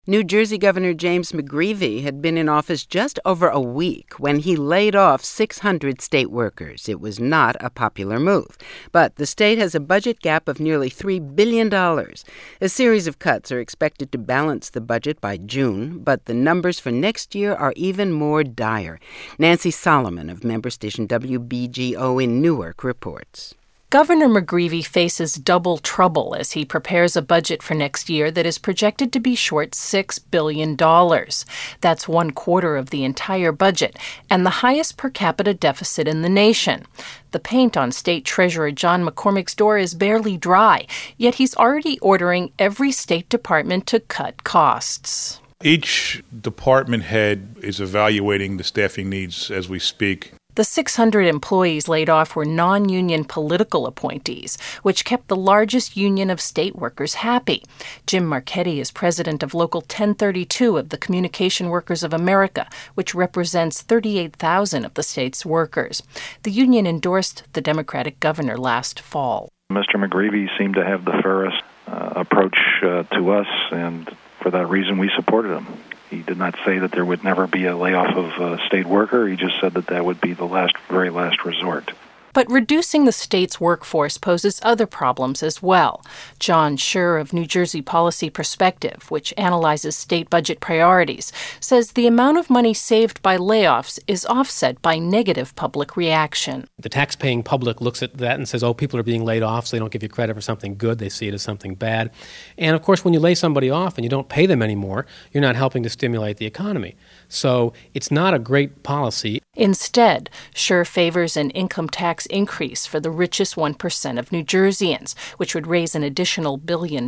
New Jersey Governor James McGreevey had been in office just over a week when he laid off 600 state workers. It was not a popular move. But the state has a budget gap of nearly $3 billion. A series of cuts are expected to balance the budget by June, but the numbers for next year are even more dire. Nancy Solomon of member station WBGO in Newark reports. Governor McGreevey faces double trouble as he prepares a budget for next year that is projected to be short $6 billion. That's 1/4 of the entire budget and the highest per capita deficit in the nation. The paint on State Treasurer John McCormick's door is barely dry, yet he's already ordering every state department to cut costs. Each department head is evaluating the staffing needs as we speak. The 600 employees laid off were non-union political appointees, which kept the largest union of state workers happy. Jim Marchetti is president of Local 1032 of the Communication Workers of America, which represents 38,000 of the state's workers. The union endorsed the Democratic governor last fall. Mr. McGreevey seemed to have the fairest approach to us, and for that reason we supported him. He did not say that there would never be a layoff of a state worker. He just said that that would be the very last resort. But reducing the state's workforce poses other problems as well. John Scher of New Jersey Policy Perspective, which analyzes state budget priorities, says the amount of money saved by layoffs is offset by negative public reaction. The tax-paying public looks at that and says, oh, people are being laid off, so they don't give you credit for something good. They see it as something bad. And, of course, when you lay somebody off and you don't pay them anymore, you're not helping to stimulate the economy. So it's not a great policy. Instead, Scher favors an income tax increase for the richest 1% of New Jerseyans, which would raise an additional $1 billion.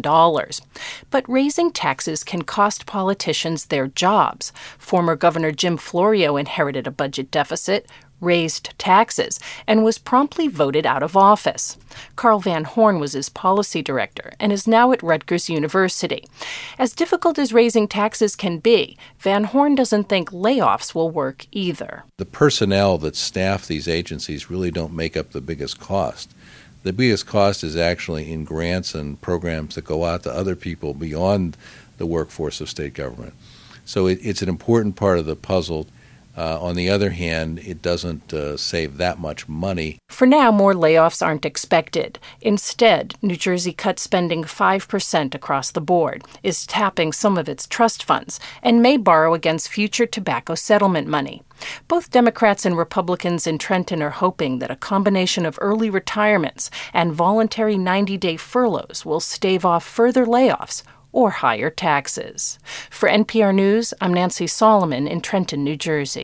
But raising taxes can cost politicians their jobs. Former Governor Jim Florio inherited a budget deficit, raised taxes, and was promptly voted out of office. Carl Van Horn was his policy director and is now at Rutgers University. As difficult as raising taxes can be, Van Horn doesn't think layoffs will work either. The personnel that staff these agencies really don't make up the biggest cost. The biggest cost is actually in grants and programs that go out to other people beyond the workforce of state government. So it's an important part of the puzzle. On the other hand, it doesn't save that much money. For now, more layoffs aren't expected. Instead, New Jersey cut spending 5% across the board, is tapping some of its trust funds, and may borrow against future tobacco settlement money. Both Democrats and Republicans in Trenton are hoping that a combination of early retirements and voluntary 90-day furloughs will stave off further layoffs or higher taxes. For NPR News, I'm Nancy Solomon in Trenton, New Jersey.